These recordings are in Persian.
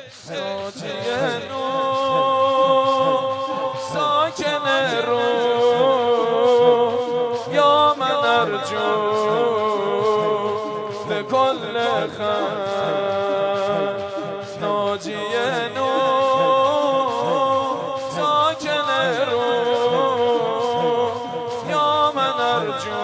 ناجی نور ساکن رو یا من ارجو لکل خیر ناجی نور ساکن رو یا من ارجو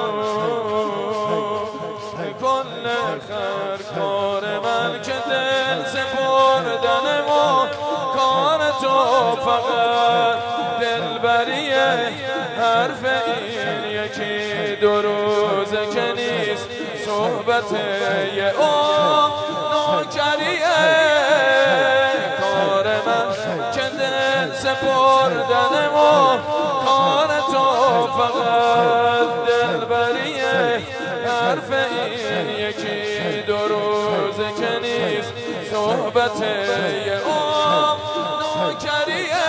لکل خیر کار من که دل سپردن و کار تو فقط دلبریه حرف این یکی دو روزه که نیست صحبت یه نوکریه کار من که دل سپردن و کار تو فقط دلبریه حرف این یکی دو روزه که نیست صحبت یه نوکریه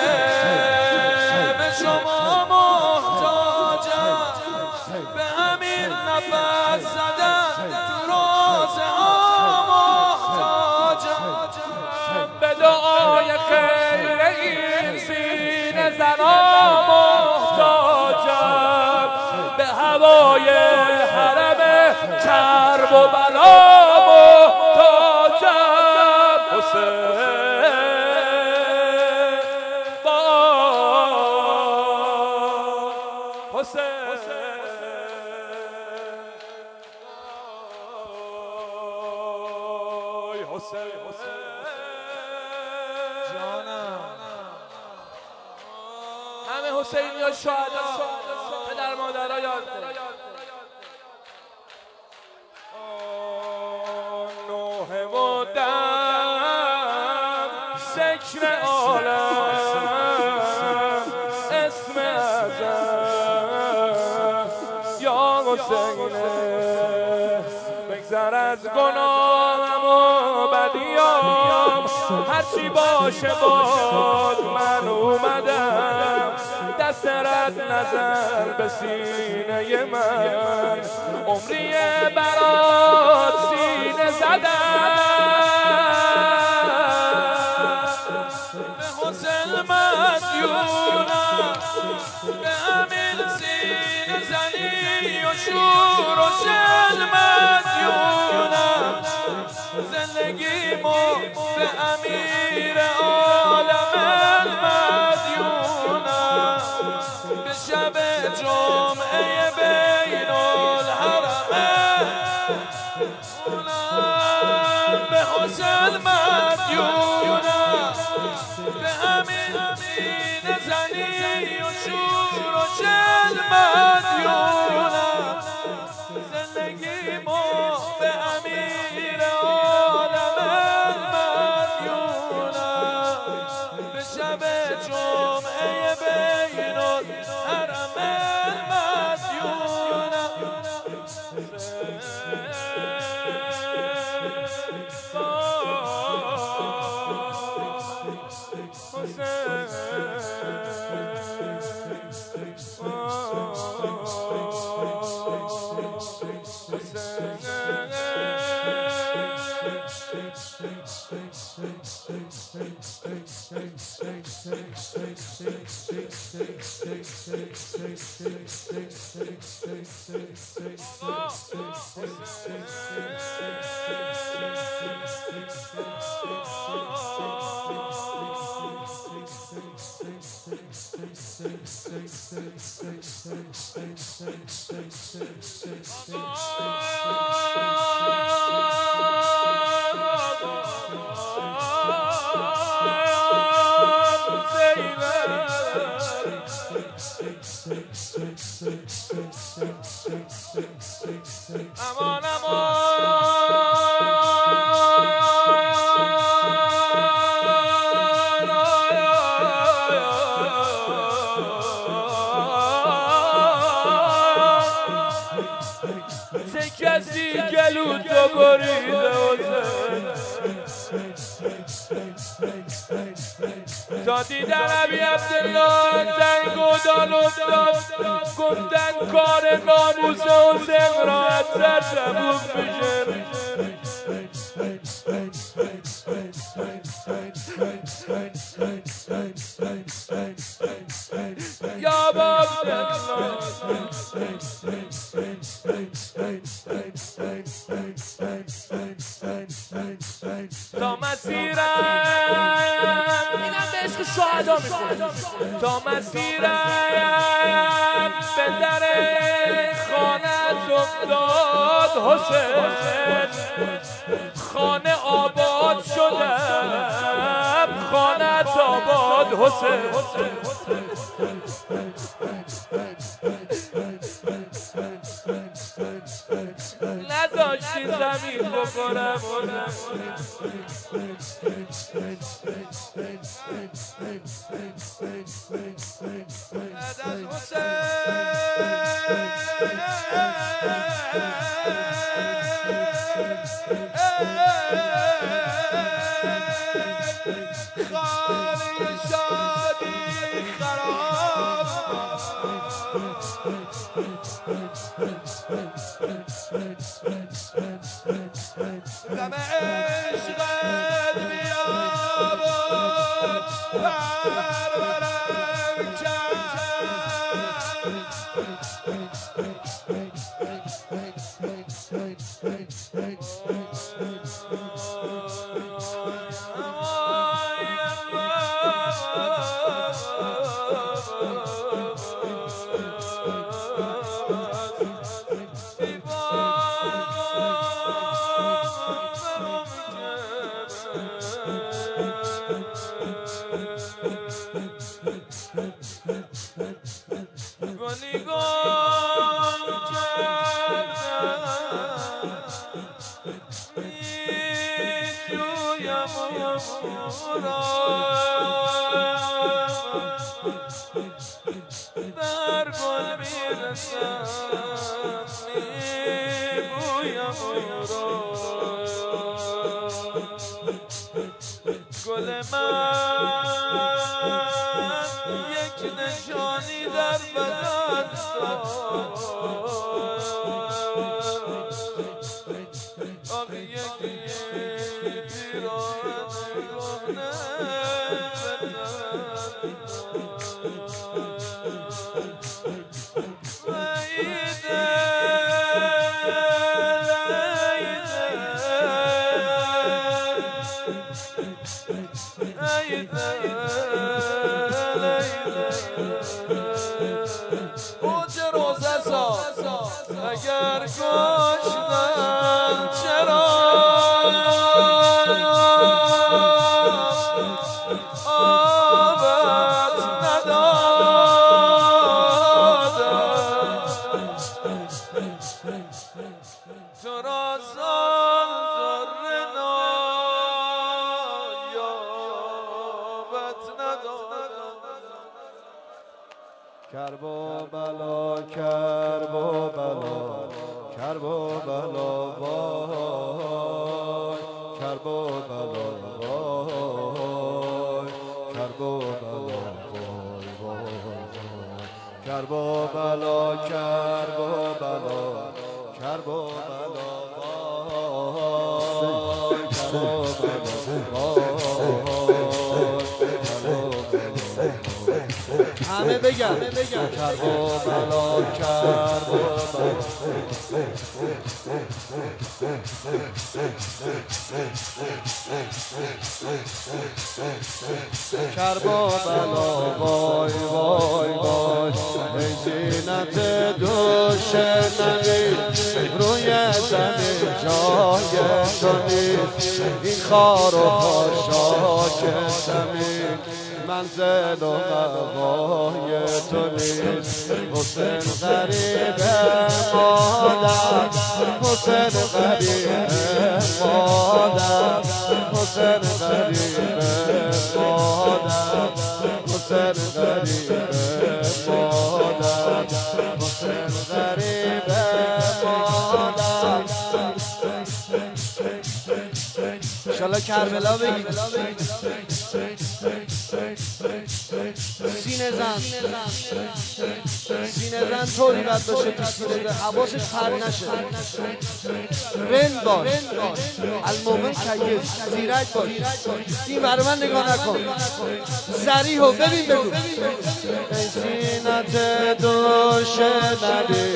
به شما محتاجم به همین نفس زدن تو روزه ها محتاجم به دعای خیر این سینه زنا محتاجم به هوای حرم کرب و بلا محتاجم حسین همه حسینی ها شهدا پدر مادرها یاد کنید نوح و دم سکر عالم اسم اعظم یا حسینه بگذر از گناهم و بدیام هرچی باشه باد من اومدم دست رد نظر به سینه من عمریه برات سینه زدم به حسین مدیونم به همین سینه زنی و شور و شل مدیونم زندگیمو به امیر عالم مدیونم به شب جمعه بین الحرمین به حسین مدیونم به همین سینه زنی و شور و شل مدیونم زندگیمو به امیر عالم مدیونم به شب جمعه بین الحرمین مدیونم امان چه کسی گلو تو بریده تا دیدن ابی عبدالله جنگ و دال افتاد گفتن کار ناموس حسین را از سر تموم میشه تا مسیرم اینم به عشق شهدا میخونه تا مسیرم به در خانت افتاد حسین خانه آباد شدم خانت آباد حسین نذاشتی زمین بکنم غم عشقت بیابان پرورم کرد بر گل میرسم میبویم گل من یک نشانی در بدن آقا یکی پیراهن کهنه اوج روزه اگر کشتن چرا آبت ندادم تو را ذره نایابت ندادم کرب و بلا کرب و بلا کرب و بلا وای کرب و بلا وای کرب و بلا وای وای کرب و بلا کرب و بلا کرب و بلا وای کرب و همه بگم کرب و بلا کرب و بلا کرب و بلا وای وای وای ای زینت دوش نبی روی زمین جای تو نیست این خار و خاشاک زمین منزل و مقای تو نیست حسین غریب مادر حسین غریب مادر حسین غریب مادر حسین غریب مادر حسین غریب مادر انشالله کربلا بگید سینه زن طوری باید باشه تو سینه زن حواسش پرد نشه رند باش المومن کیف زیرک باش این برای من نگاه نکن سریح و ببین بگو زینت دوش نبی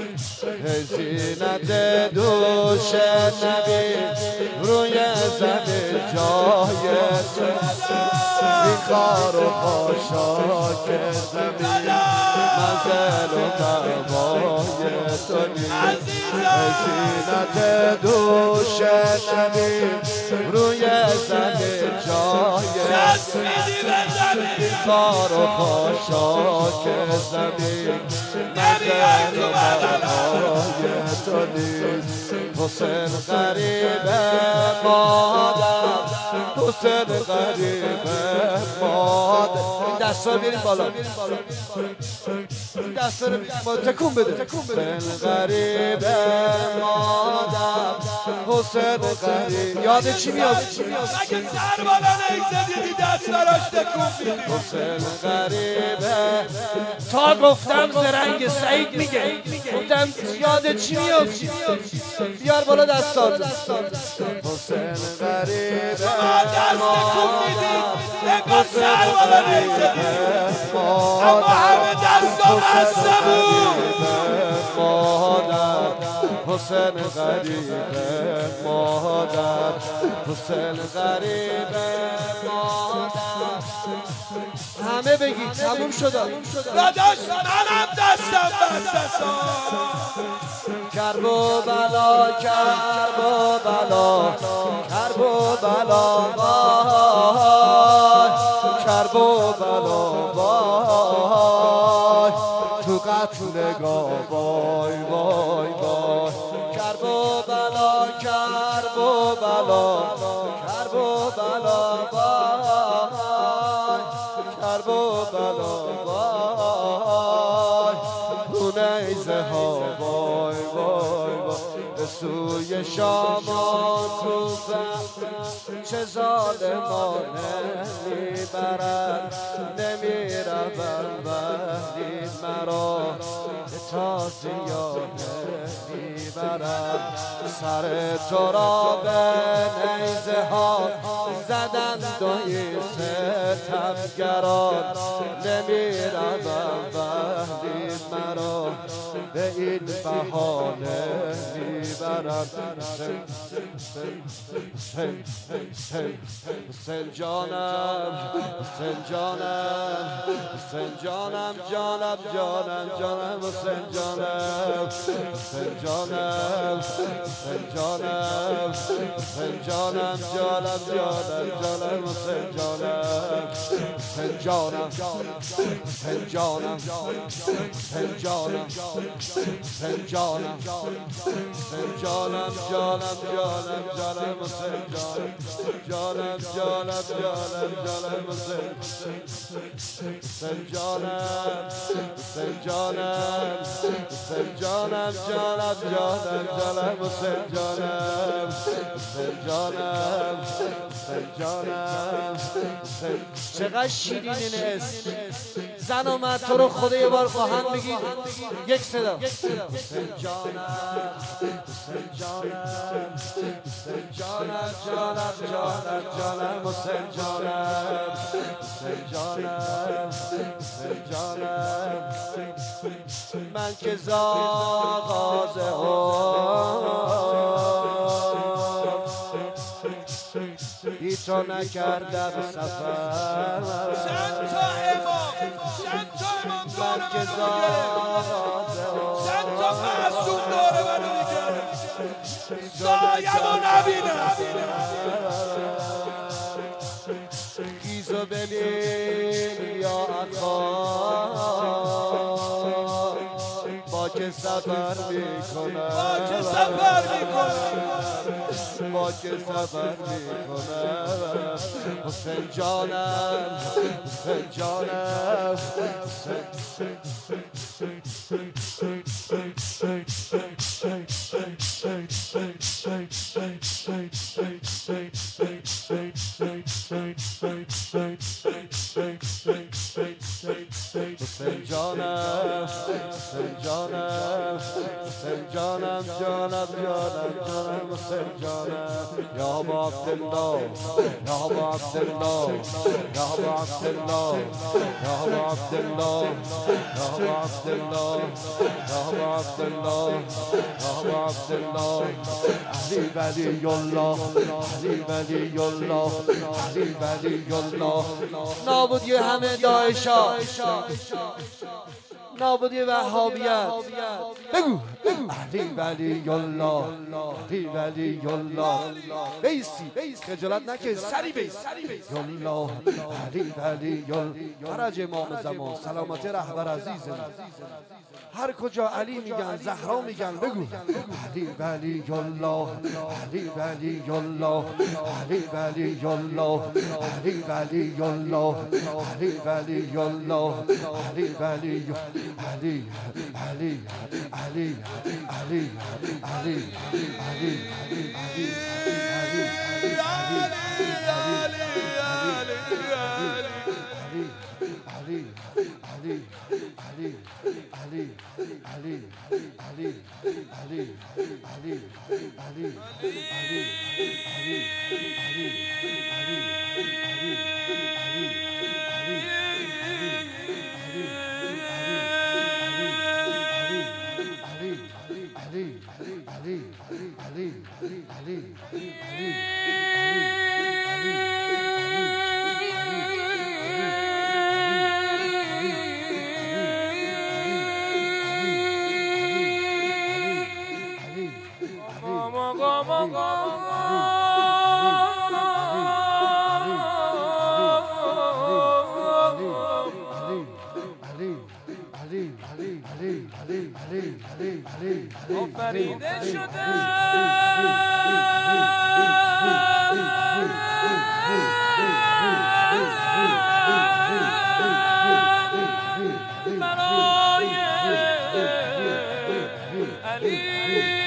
زینت دوش نبی روی زمین جای تو این خار و خاشاک زمین منزل و مأوای تو نیست زینت دوش نبی روی زمین جای این خار و خاشاک زمین منزل و مأوای تو نیست حسین غریب مادر حسین غریب مادر این دست رو بیاریم بالا این دست رو تکون بده حسین غریب مادر حسین غریب یاد چی میاد؟ اگه سر بالا نیزدیدی دست براش تکون بیدی حسین غریب تا گفتم زرنگ سعید میگه گفتم یاد چی میاد؟ بیار بالا دستات حسین غریب نگاه سر بالا نیزدی اما همه دستان بسته بود حسین غریب مادر حسین غریب مادر همه بگید تموم شد داداش منم دستم بسته کرب و بلا کرب و بلا کرب و بلا وای کرب و بلا وای تو قتل نگاه وای وای وای کرب و بلا کرب و بلا کرب و بلا وای کرب و بلا وای خونه ایزه ها وای وای وای به سوی شامان کوفه چه ظالمانه میبرد نمیروم وحدید مرا به تازیانه میبرد سر تو را به نیزه ها زدن دوی ستمگران نمیروم وحدید مرا به این بهانه میبرد حسین جانم حسین جانم حسین جانم جانم جانم جانم حسین جانم حسین جانم حسین جانم حسین جانم جانم جانم جانم حسین جانم حسین جانم حسین جانم حسین جانم حسین جانم حسین جانم جانم جانم جانم حسین جانم جانم جانم جانم حسین جانم حسین جانم حسین جانم جانم جانم جانم حسین جانم حسین جانم حسین جانم چقدر شیرین این اسم زن و مرد تو رو خدا یه بار با هم بگید یک صدا حسین جانم حسین جانم حسین جانم جانم جانم جانم حسین جانم حسین جانم حسین جانم من که زاغاز بی تو نکردم سفر چند تا امام من که زاغاز چند تا معصوم داره منو دیگه سایمو نبینم خیزو ببین یا اخوان با که سفر میکنم با که سفر میکنم حسین جانم حسین جانم حسین جانم حسین جانم حسین جانم جانم جانم جانم حسین جانم یا ابا عبدالله یا ابا عبدالله یا ابا عبدالله یا ابا عبدالله یا ابا عبدالله یا ابا عبدالله یا ابا عبدالله علی ولی الله علی ولی الله علی ولی الله نابودی همه داعشا نابودی وهابیت بگو علی ولی الله علی ولی الله بیستی خجالت نکش سری بیست الله علی ولی الله فرج امام زمان سلامت رهبر عزیزم هر کجا علی میگن زهرا میگن بگو علی ولی الله علی ولی الله علی ولی الله علی ولی الله علی ولی الله علی ولی علی علی علی علی علی علی آفریده شده برای علی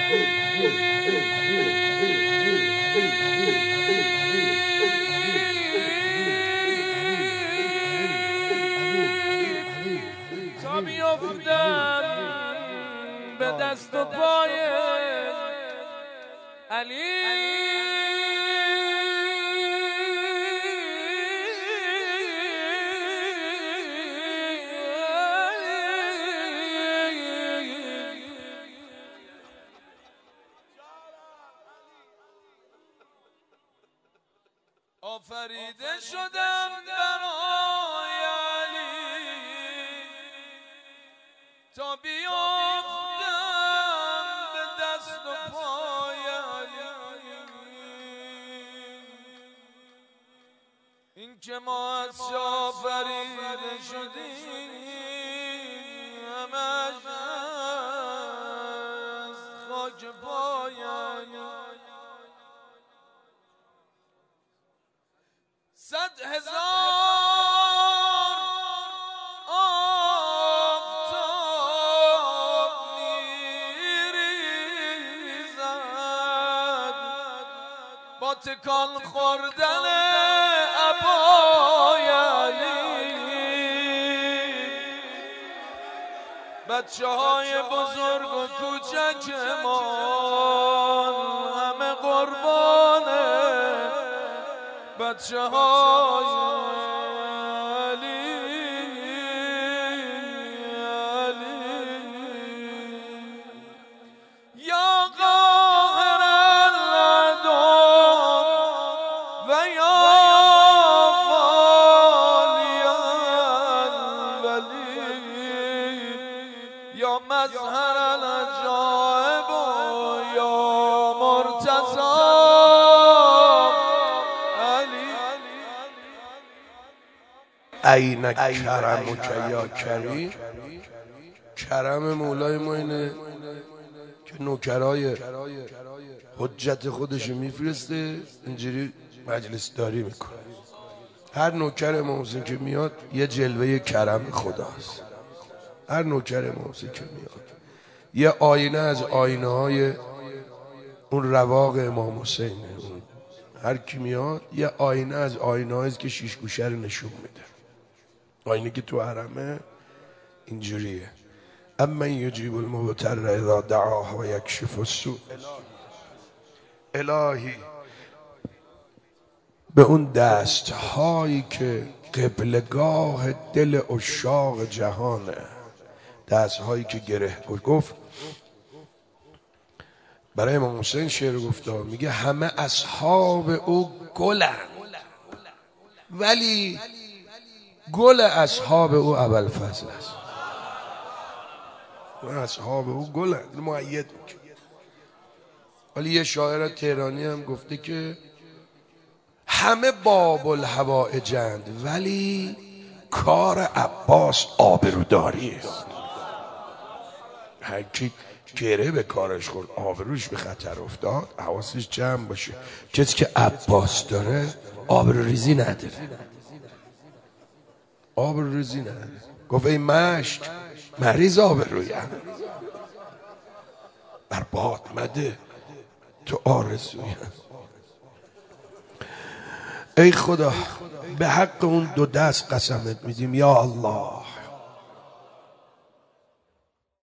تا بیافتم به دست و پای علی آفریده شدم برای علی تا بیافتم به دست و پای علی این که ما از شاه آفریده شدیم همش از خاک پای علی 100,000 آفتاب میریزد با تکان خوردن عبای علی بچه های بزرگ و کوچک ما همه قربانه بچه های علی علی یا قاهر العدو و یا والی الولی یا مظهر العجائب یا مرتضی عین کرمک یا کریم. کرم مولای ما اینه که نوکرای حجت خودش میفرسته اینجوری مجلس داری میکنه. هر نوکر امام حسین که میاد یه جلوه کرم خداست. هر نوکر امام حسین که میاد یه آینه از آینه های اون رواق امام حسینه. هر کی میاد یه آینه از آینه هاییست که شیش گوشه رو نشون میده. آینه که تو حرمه اینجوریه. اما یجیب المضطر اذا دعاه و یکشف السوء. الهی به اون دست هایی که قبلگاه دل عشاق جهانه، دست هایی که گره گفت برای امام حسین شعر گفته، میگه همه اصحاب او گلن ولی گل اصحاب او ابوالفضل است. اصحاب او گلن مؤید میکنه. ولی یه شاعر تهرانی هم گفته که همه باب الحوائجند ولی کار عباس آبروداریه. هر کی گره به کارش خورد، آبروش به خطر افتاد، حواسش جمع باشه. کسی که عباس داره آبروریزی نداره، آبروریزی نداره. گفت ای مشک مریض آبرویم، بر باد مده تو آرزویم. ای خدا به حق اون دو دست قسمت میدیم یا الله،